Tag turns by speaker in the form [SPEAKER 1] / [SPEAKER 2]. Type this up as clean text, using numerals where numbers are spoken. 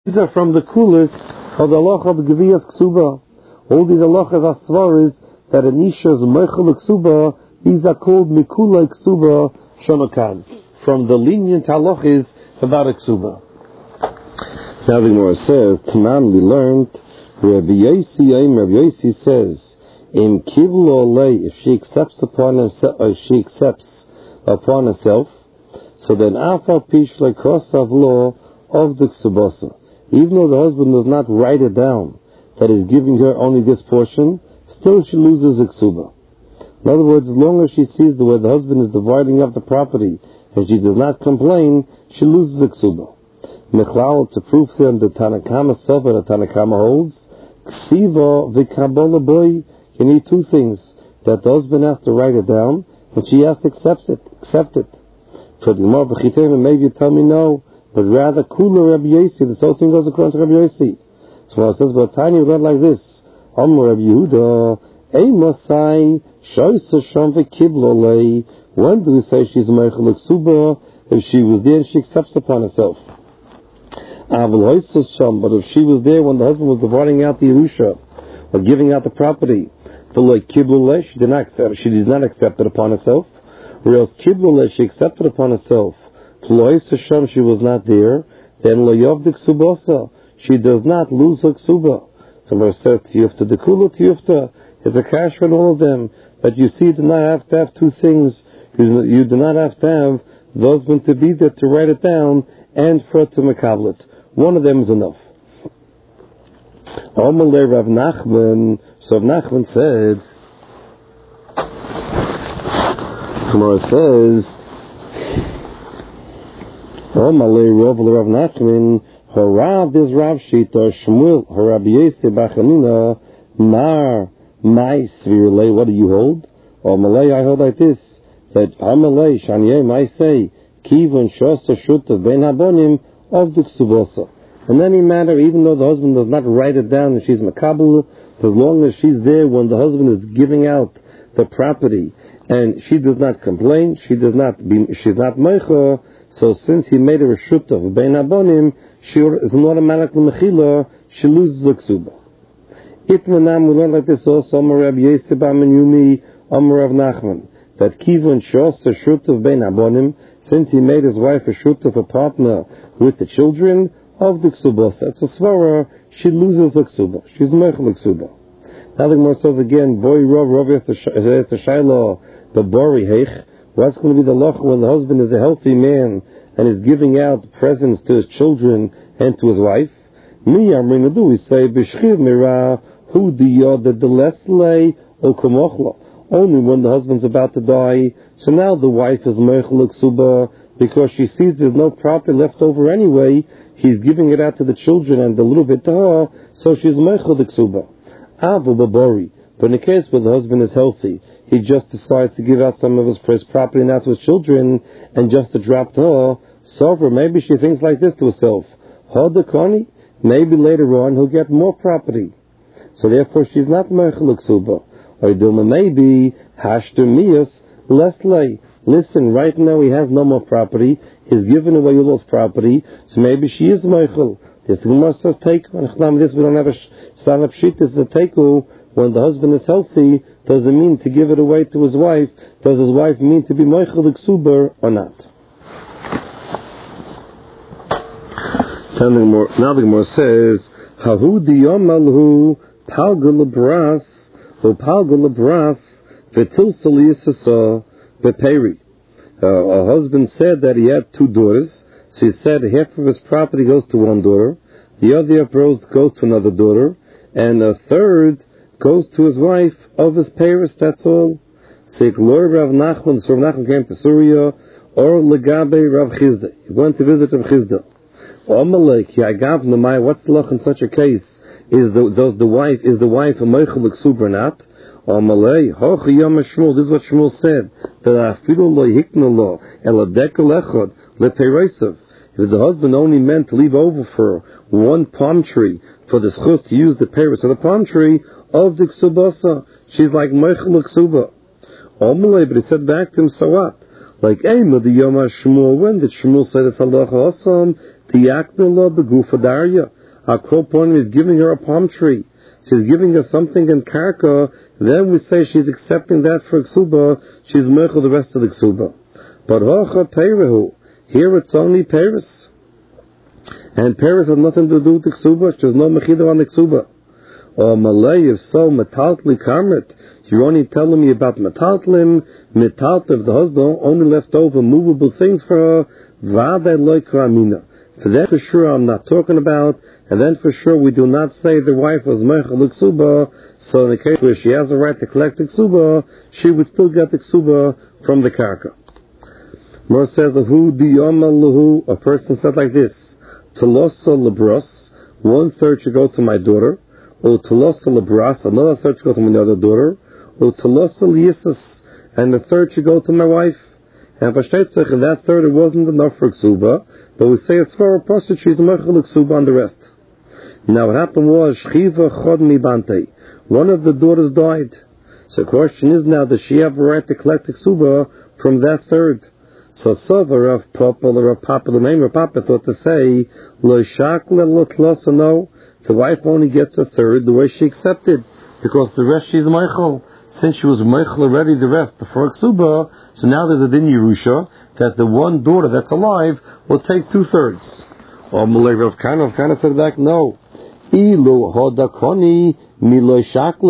[SPEAKER 1] These are from the coolest of the halacha of Geviyas Ksuba. All these halachas are svaris that an isha's meichel ksuba, these are called mikula ksuba shonokan, from the lenient halachas about a ksuba. Now the Gemara says, Tanan we learned, Rabbi Yosi says, Im kiblo lei, if she accepts upon herself, so then afar pish lekosav law of the ksubasa. Even though the husband does not write it down, that is giving her only this portion, still she loses a ksuba. In other words, as long as she sees the way the husband is dividing up the property, and she does not complain, she loses a ksuba. Mechlal, to prove to them the Tanakama Sofa, the Tanakama holds, ksiva v'kabola boy, you need two things, that the husband has to write it down, and she has to accept it. For the Gemara b'chitema, maybe you tell me no, but rather cooler Rabbi Yosi. This whole thing goes according to Rabbi Yosi. So it says, but Tanya read like this: Amar Rabbi Yehuda, Ei Masai Shoysa Sham v'Kiblo Lei. When do we say she's Meichel Ksuba? If she was there, she accepts upon herself. Aval Hoysa Sham. But if she was there when the husband was dividing out the Yerusha or giving out the property, the Kiblo Lei, she did not accept it upon herself. Whereas Kiblo Lei, she accepted upon herself. Sham, she was not there, then Layavdik Subasa, she does not lose her Ksuba. So verse says, Tiyufta, the Kula Tiyufta, is a cash for all of them. But you see, you do not have to have two things. You do not have to have the husband to be there to write it down and for it to makablet. One of them is enough. Amalei Rav Nachman, so Rav Nachman said, Samara says, Amalei Rav Nachman, Harav is Rav Shita, Shmuel, Harav Yesi Bachanina, Mar, Mais, Virlei, what do you hold? Amalei, I hold like this, that Amalei, Shanyeh, I say, Kivon Shosa Shuta Ben Habonim of the Ksubosa. In any matter, even though the husband does not write it down and she's makabel, as long as she's there when the husband is giving out the property and she does not complain, she's not meicha, so since he made her a shut of bein abonim, she is an automatic mechila, she loses the ksuba. Itmanam, we learn like this also, Amar Rabbi Yosef ben Yumi, Amar Rav Nachman, that Kivon shos a shut of bein abonim, since he made his wife a shut of a partner with the children of the ksuba, that's a svara, she loses the ksuba, she's meichel ksuba. Now the Gemara says again, boy Rav has to shaila the bori heich. What's going to be the loch when the husband is a healthy man and is giving out presents to his children and to his wife? Me, I'm going to do, we say, b'shchiv mira, hu diyod, the less lay, o kamochla. Only when the husband's about to die, so now the wife is meichel ksuba, because she sees there's no property left over anyway, he's giving it out to the children and a little bit to her, so she's meichel ksuba. Avu babori, but in the case where the husband is healthy, he just decides to give out some of his property now to his children, and just to drop to her, so for maybe she thinks like this to herself, Hadakani, maybe later on he'll get more property. So therefore she's not meichel ksuba. Or maybe hashter miyas leslay. Listen, right now he has no more property, he's given away all his property, so maybe she is meichel. This Gemara says teiku, and this we don't have a stand up sheet, this is a teiku. When the husband is healthy, does it mean to give it away to his wife? Does his wife mean to be meichel ksuba or not? Now the Gemara says, Hahu diyamalhu palgal bras, o palgal bras, v'til saliyasasa beperi. A husband said that he had two daughters, so he said half of his property goes to one daughter, the other half goes to another daughter, and a third goes to his wife of his Paris, that's all. Seik Lord Rav Nachman, so Rav Nachman came to Syria, or Legabe Rav Chizda. He went to visit Rav Chizda. Omalek, Yagav Namai, what's the luck in such a case? Is the wife a meichel ksuba or not? Omalei, Hochi Yom Shmuel, this is what Shmuel said, that Afilu lo hikna lo, eladekel echad, lepereisav. If the husband only meant to leave over for one palm tree, for the schus to use the Paris of the palm tree, of the ksubasa, she's like meichel ksuba. Omalei, but he said back to him, so what? Like, Eima the Yom Shmuel, when did Shmuel say this halacha awesome? Tiyaknila begufadarya. Our core point is giving her a palm tree. She's giving her something in karka. Then we say she's accepting that for ksuba. She's mechel the rest of the ksuba. But hocha peirehu. Here it's only Paris. And Paris has nothing to do with the ksuba. There's no mechida on the ksuba. Or Malay, if so, metaltli karmet. You're only telling me about metaltlim. Metalt, if the husband only left over movable things for her. Vade loy kramina. For that for sure I'm not talking about. And then for sure we do not say the wife was mechel the ksuba. So in the case where she has a right to collect the ksuba, she would still get the ksuba from the karka. Mer says, a person said like this, Talosa lebros, 1/3 should go to my daughter, or Talosa lebras, another third should go to my other daughter, or Talosa liyisus, and the third should go to my wife. And Vashtetzach, in that third it wasn't enough for ksuba, but we say it's for a prostitute, she's mechel ksuba on the rest. Now what happened was, Shchiva chod mi bante, one of the daughters died. So the question is now, does she have a right to collect the ksuba from that third? So Sova Rav Papa, the Rav Papa, the name Rav Papa thought to say, Lo shakle lo tlosa, no, the wife only gets a third the way she accepted, because the rest she's meichel. Since she was meichel already the rest for ksuba, so now there's a din Yerusha that the one daughter that's alive will take 2/3. Or Malay Rav Kana said back, no. Ilu hodakoni milo shakle.